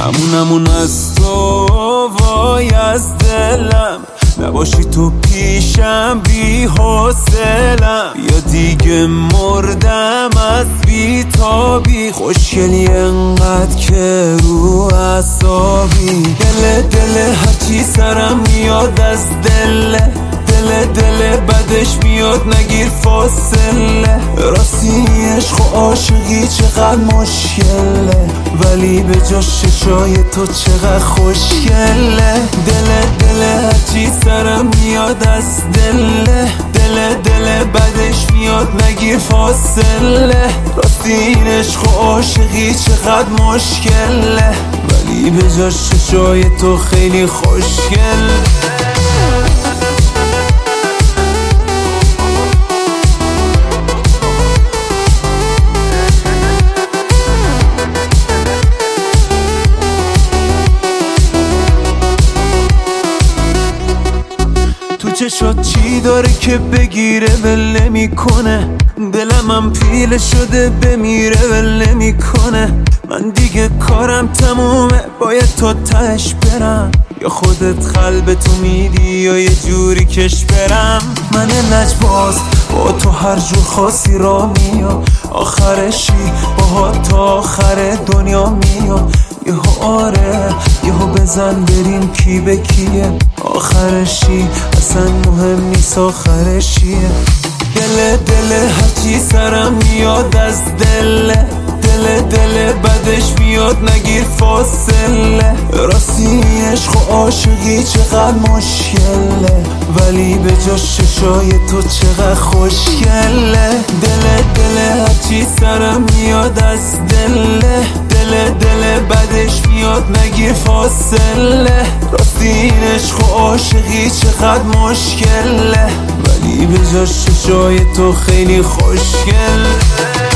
همون از تو وای از دلم، نباشی تو پیشم بی حوصلم، یا دیگه مردم از بی تابی. خوشگلی انقدر که رو اعصابی، دل هرچی سرم میاد از دل بدش میاد نگیر فاصله. راستی عشق و عاشقی چقدر مشکله، ولی به جاش چشای تو چقدر خوشگله. دل هرچی سرم میاد از دل بدش میاد نگیر فاصله. راستی این عشق و عاشقی چقدر مشکله، ولی به جاش چشای تو خیلی خوشگله. چشات چی داره که بگیره ول نمیکنه، دلم هم پیله شده بمیره ول نمیکنه. من دیگه کارم تمومه، باید تا تهش برم، یا خودت قلب تو میدی یا یه جوری کش برم. من لجباز با تو هر جور خاصی را میام، آخرشی با تا آخر دنیا میام. یهو آره یهو بزن بریم کی به کیه، آخرشی اصلا مهم نیست آخرشیه. دل هرچی سرم میاد از دل بدش میاد نگیر فاصله. راستی عشق و عاشقی چقدر مشکله، ولی به جاش چشای تو چقدر خوشگله. دل هرچی سرم میاد از دل بدش میاد نگیر فاصله. راستی این عشق و عاشقی چقدر مشکله، ولی به جاش چشای تو خیلی خوشگله.